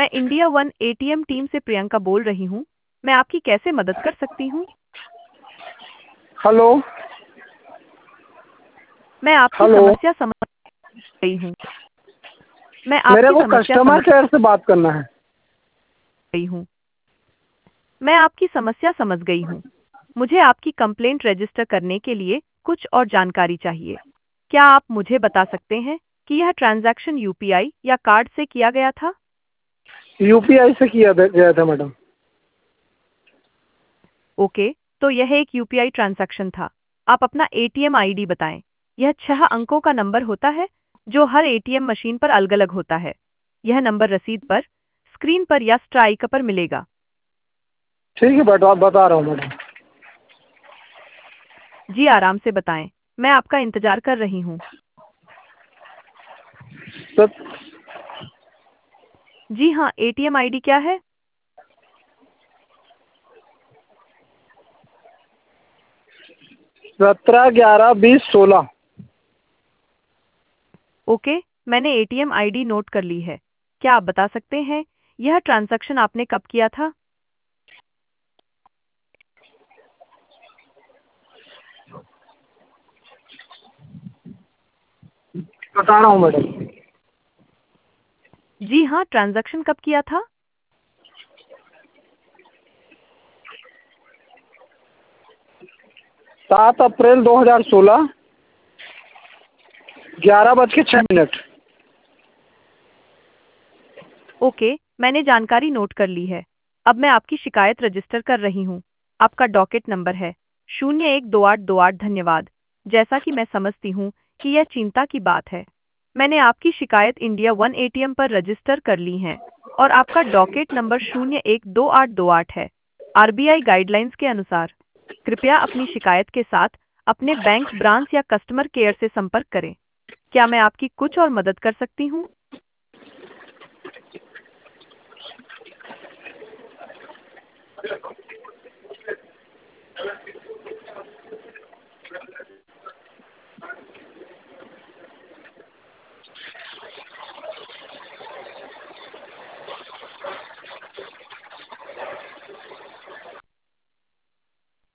मैं India one ATM team से प्रियंका बोल रही हूँ। मैं आपकी कैसे मदद कर सकती हूँ? हेलो। मैं आपकी हेलो। समस्या समझ गई हूँ। मैं मेरे आपकी को समस्या समझ कस्टमर केयर से बात करना है। गई हूँ। मैं आपकी समस्या समझ गई हूँ। मुझे आपकी कंप्लेंट रजिस्टर करने के लिए कुछ और जानकारी चाहिए। क्या आप मुझे बता सकते हैं कि यह ट्रांजैक्शन यूपीआई या कार्ड से किया गया था? यूपीआई से किया गया था मैडम। ओके, तो यह एक यूपीआई ट्रांजैक्शन था। आप अपना एटीएम आईडी बताएं। यह 6 अंकों का नंबर होता है जो हर एटीएम मशीन पर अलग-अलग होता है। यह नंबर रसीद पर, स्क्रीन पर या स्ट्राइक पर मिलेगा। ठीक है बट आप बता रहा हूँ मैडम। जी आराम से बताएं। मैं आपका इंतजार कर रही हूँ। सत जी हाँ, एटीएम आईडी क्या है? 17 11 20 16। ओके, मैंने एटीएम आईडी नोट कर ली है। क्या आप बता सकते हैं यह ट्रांजैक्शन आपने कब किया था? बता रहा हूँ मैडम। जी हाँ, ट्रांजैक्शन कब किया था? 7 अप्रैल 2016, 11 बज के 6 मिनट। ओके, मैंने जानकारी नोट कर ली है। अब मैं आपकी शिकायत रजिस्टर कर रही हूँ। आपका डॉकेट नंबर है 012828। धन्यवाद। जैसा कि मैं समझती हूँ कि यह चिंता की बात है। मैंने आपकी शिकायत इंडिया वन एटीएम पर रजिस्टर कर ली है और आपका डॉकेट नंबर 012828 है। आरबीआई गाइडलाइंस के अनुसार कृपया अपनी शिकायत के साथ अपने बैंक ब्रांच या कस्टमर केयर से संपर्क करें। क्या मैं आपकी कुछ और मदद कर सकती हूँ?